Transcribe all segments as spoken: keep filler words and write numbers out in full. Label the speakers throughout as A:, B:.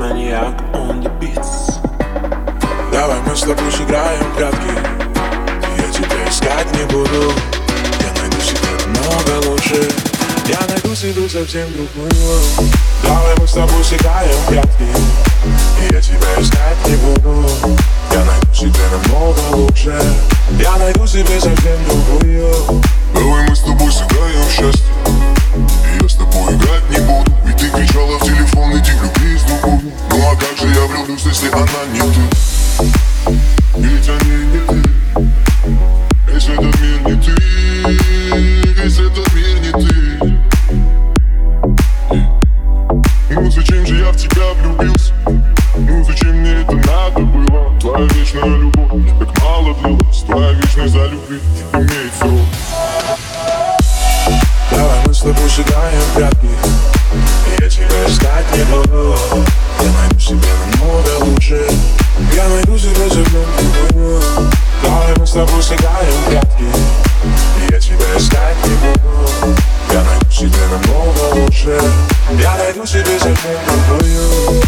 A: Maniac on the beats.
B: Давай мы с тобой сыграем в прятки. Я тебя искать не буду. Я найду себе намного лучше. Я найду себе совсем другую. Давай мы с тобой сыграем в прятки. Я тебя искать не буду. Я найду себе намного лучше. Я найду себе совсем другую.
C: Давай мы с тобой сыграем в счастье. Я с тобой играть не буду. Ведь ты кричала в телефон, иди влюбись в другую. Ну а как же я влюблюсь, если она не ты? Ведь они не ты. Весь этот мир не ты. Весь этот мир не ты. Ну зачем же я в тебя влюбился? Ну зачем мне это надо было? Твоя вечная любовь, как мало длилась. Твоя вечная за любви имеет срок.
B: Давай мы с тобой сыграем в прятки. Я тебя искать не буду. Я найду себе намного лучше. Я найду себе совсем другую. Давай мы с тобой сыграем в прятки. Я тебя искать не буду. Я найду себе намного лучше. Я найду себе совсем другую.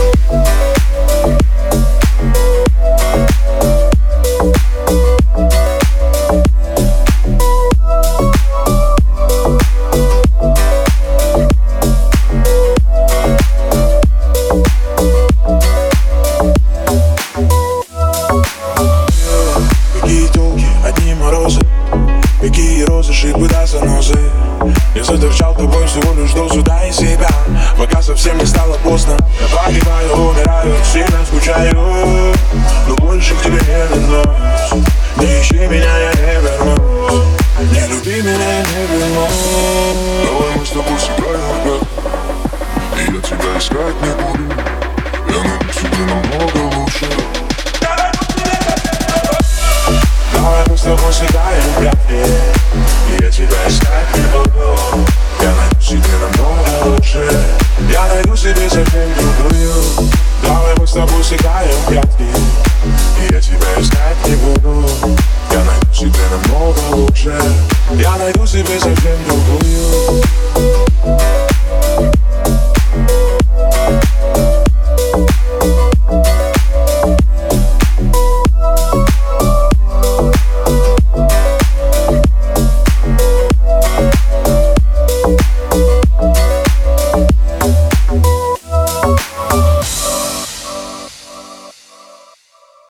B: Какие тёлки, одни морозы. Какие розы, шипы до занозы. Я заторчал тобой всего лишь до суда и себя. Пока совсем не стало поздно. Я погибаю, умираю, сильно скучаю. Но больше к тебе не вернусь. Не ищи меня, я